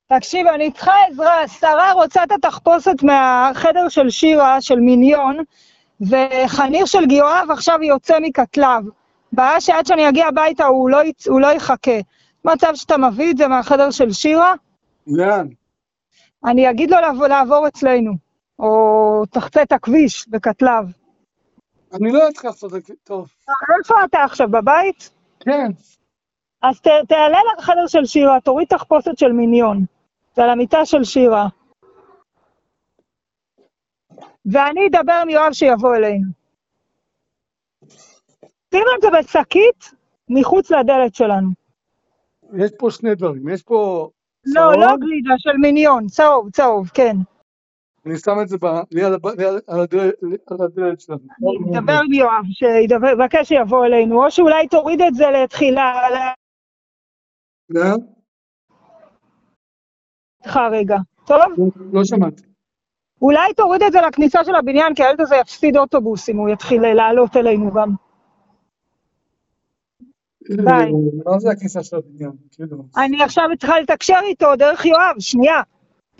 תקשיב, אני צריכה עזרה, שרה רוצה את התחפושת מהחדר של שירה, של מיניון, וחניר של גיואב עכשיו יוצא מקטלב. בעיה שעד שאני אגיע הביתה הוא לא יחכה. מצב שאתה מביא את זה מהחדר של שירה? לאן? אני אגיד לו לעבור אצלנו, או תחצה את הכביש בקטלב. אני לא יודעת לעשות את זה, טוב. איפה אתה עכשיו, בבית? כן. אז תעלה לחדר של שירה, תוריד תחפושת של מיניון. זה על המיטה של שירה. ואני אדבר עם יואב שיבוא אלינו. שים את זה בשקית מחוץ לדלת שלנו. יש פה שני דברים, יש פה... לא, לא גלידה, של מיניון, צהוב, כן. אני שם את זה על הדלת שלנו. אני אדבר עם יואב, שיבקש שיבוא אלינו, או שאולי תוריד את זה לתחילה. רגע, טוב? לא שמעתי. אולי תוריד את זה לכניסה של הבניין, כי הילד הזה יפסיד אוטובוס אם הוא יתחיל לעלות אלינו גם. ביי. מה זה הכניסה של הבניין? אני עכשיו צריכה לתקשר איתו דרך יואב, שנייה.